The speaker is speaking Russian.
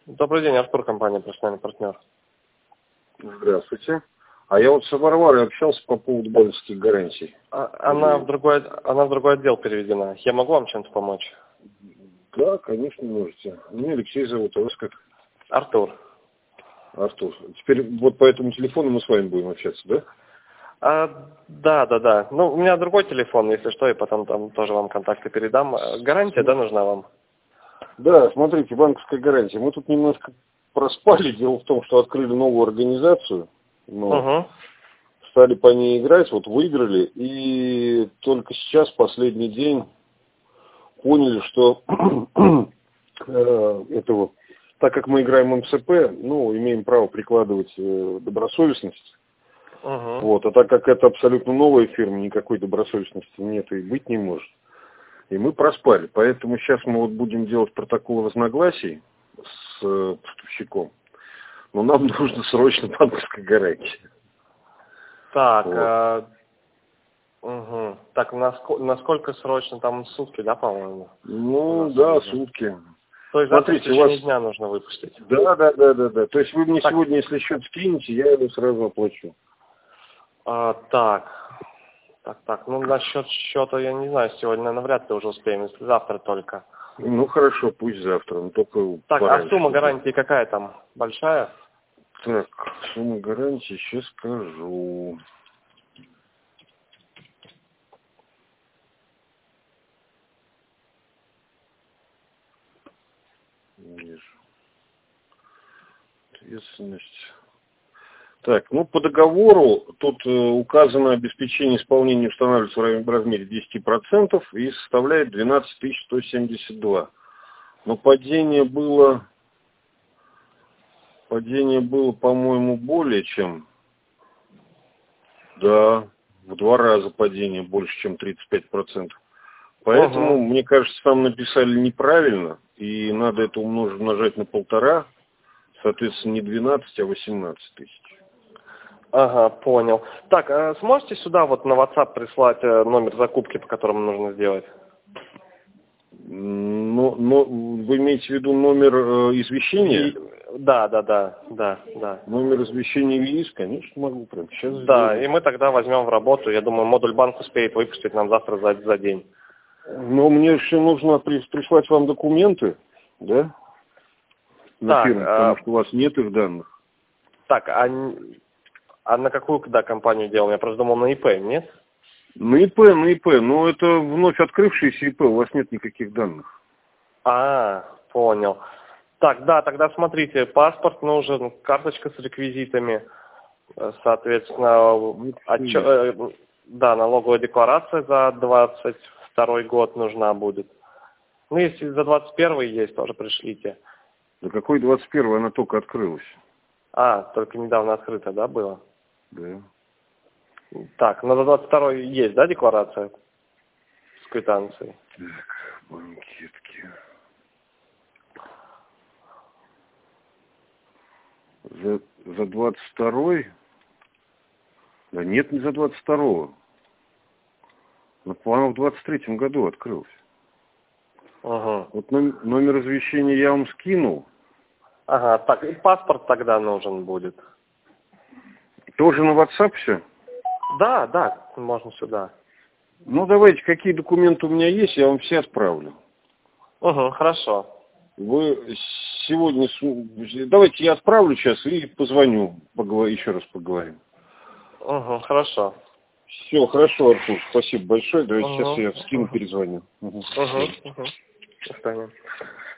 Добрый день, Артур, компания «Профессиональный партнер». Здравствуйте. А я вот с Варварой общался по поводу банковских гарантий. Она в другой отдел переведена. Я могу вам чем-то помочь? Да, конечно, можете. Меня Алексей зовут, а вас как? Артур. Артур. Теперь вот по этому телефону мы с вами будем общаться, да? Да. Ну, у меня другой телефон, если что, и потом там тоже вам контакты передам. Гарантия, да, нужна вам? Да, смотрите, банковская гарантия. Мы тут немножко проспали. Дело в том, что открыли новую организацию, но стали по ней играть, вот выиграли, и только сейчас, последний день, поняли, что так как мы играем МСП, имеем право прикладывать добросовестность. Вот, а так как это абсолютно новая фирма, никакой добросовестности нет и быть не может. И мы проспали. Поэтому сейчас мы вот будем делать протокол разногласий с поставщиком. Но нам нужно срочно банковская гарантия. Так, вот. Так, насколько срочно? Там сутки, да, по-моему? Да, сутки. То есть завтра в течение дня нужно выпустить? Да. То есть вы мне сегодня, если счет скинете, я его сразу оплачу. Так, насчет счета, я не знаю, сегодня навряд ли уже успеем, если завтра только. Хорошо, пусть завтра, но только Так, пораньше. а сумма гарантии какая там? Большая? Так, сумма гарантии сейчас скажу. Вижу. Ответственность. Так, по договору тут указано обеспечение исполнения устанавливается в размере 10% и составляет 12 172. Но падение было, по-моему, более чем, в 2 раза падение, больше, чем 35%. Поэтому, мне кажется, там написали неправильно, и надо это умножать на 1,5, соответственно, не 12, а 18 тысяч. Ага, понял. Так, сможете сюда вот на WhatsApp прислать номер закупки, по которому нужно сделать? Но вы имеете в виду номер извещения? Да. Номер извещения ВИИС, конечно, могу прямо сейчас сделать. Да, и мы тогда возьмем в работу. Я думаю, модуль банк успеет выпустить нам завтра за день. Но мне еще нужно прислать вам документы, да? На фирму, потому что у вас нет их данных. Так, а на какую компанию делаем? Я просто думал на ИП, нет? На ИП, но это вновь открывшийся ИП, у вас нет никаких данных. Понял. Так, да, тогда смотрите, паспорт нужен, карточка с реквизитами, соответственно, налоговая декларация за 22 год нужна будет. Если за 21 есть, тоже пришлите. Да какой 21, она только открылась. Только недавно открыто, да, было? Да. Так, за 22 есть, да, декларация с квитанцией? Так, банкетки. За 22-й? Да нет, не за 22-го. По-моему, в 23-м году открылся. Вот номер извещения я вам скинул. Так, и паспорт тогда нужен будет. Тоже на WhatsApp все? Да, можно сюда. Давайте, какие документы у меня есть, я вам все отправлю. Хорошо. Вы сегодня... Давайте я отправлю сейчас и позвоню, еще раз поговорим. Хорошо. Все, хорошо, Артур, спасибо большое. Давайте сейчас я скину, перезвоню. До свидания.